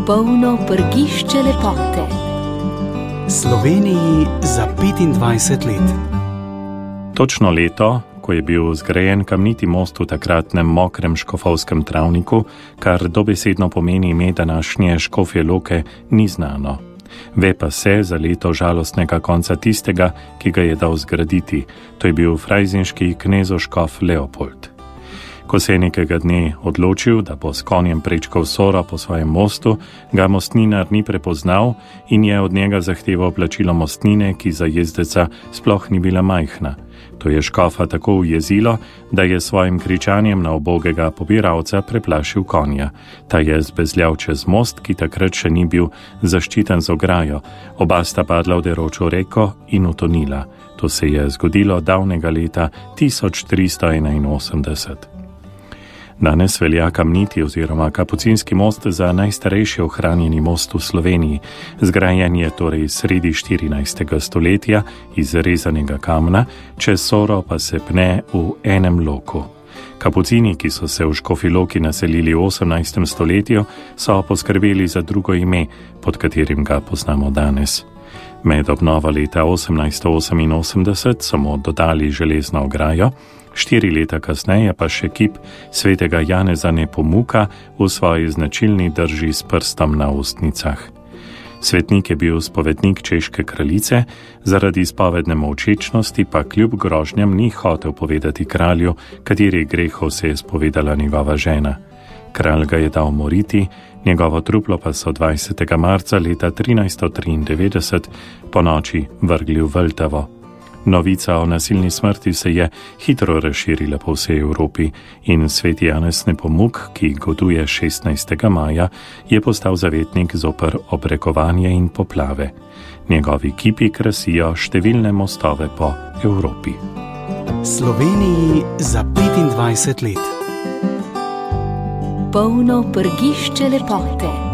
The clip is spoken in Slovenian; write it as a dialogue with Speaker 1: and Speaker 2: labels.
Speaker 1: Polno prgišče lepote.
Speaker 2: Sloveniji za 25 let.
Speaker 3: Točno leto, ko je bil zgrajen kamniti most v takratnem mokrem škofovskem travniku, kar dobesedno pomeni ime današnje Škofje Loke, ni znano. Ve pa se za leto žalostnega konca tistega, ki ga je dal zgraditi, to je bil frajzinški knezoškof Leopold. Ko se je nekega dne odločil, da bo s konjem prečkal Soro po svojem mostu, ga mostninar ni prepoznal in je od njega zahteval plačilo mostnine, ki za jezdeca sploh ni bila majhna. To je škofa tako ujezilo, da je svojim kričanjem na ubogega pobiralca preplašil konja. Ta je zbezljal čez most, ki takrat še ni bil zaščiten z ograjo. Oba sta padla v deročo reko in utonila. To se je zgodilo davnega leta 1381. Danes velja kamniti oziroma kapucinski most za najstarejši ohranjeni most v Sloveniji. Zgrajen je torej sredi 14. stoletja iz rezanega kamna, čez Soro pa se pne v enem loku. Kapucini, ki so se v Škofji Loki naselili v 18. stoletju, so poskrbeli za drugo ime, pod katerim ga poznamo danes. Med obnovo leta 1888 so mu dodali železno ograjo, 4 leta kasneje pa še kip svetega Janeza Nepomuka v svoji značilni drži s prstom na ustnicah. Svetnik je bil spovednik češke kraljice, zaradi spovedne molčečnosti pa kljub grožnjam ni hotel povedati kralju, katerih grehov se je spovedala njegova žena. Kralj ga je dal moriti, njegovo truplo pa so 20. marca leta 1393 po noči vrgli v Vltavo. Novica o nasilni smrti se je hitro razširila po vsej Evropi in sveti Janez Nepomuk, ki goduje 16. maja, je postal zavetnik zoper obrekovanje in poplave. Njegovi kipi krasijo številne mostove po Evropi.
Speaker 2: Sloveniji za 25 let.
Speaker 1: Polno prgišče lepote.